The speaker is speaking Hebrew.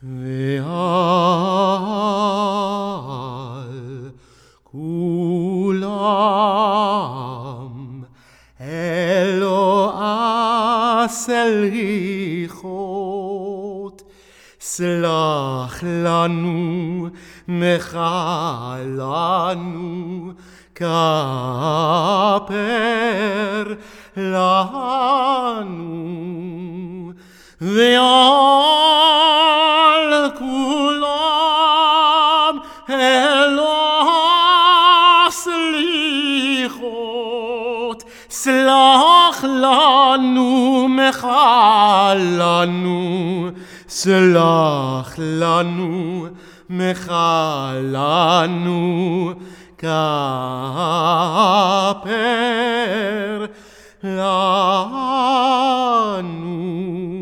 ועל כולם אלוה סליחות, סלח לנו, מחל לנו, כפר לנו. ועל כולם אלוה סליחות, סלח לנו, מחל לנו, סלח לנו, מחל לנו, כפר לנו.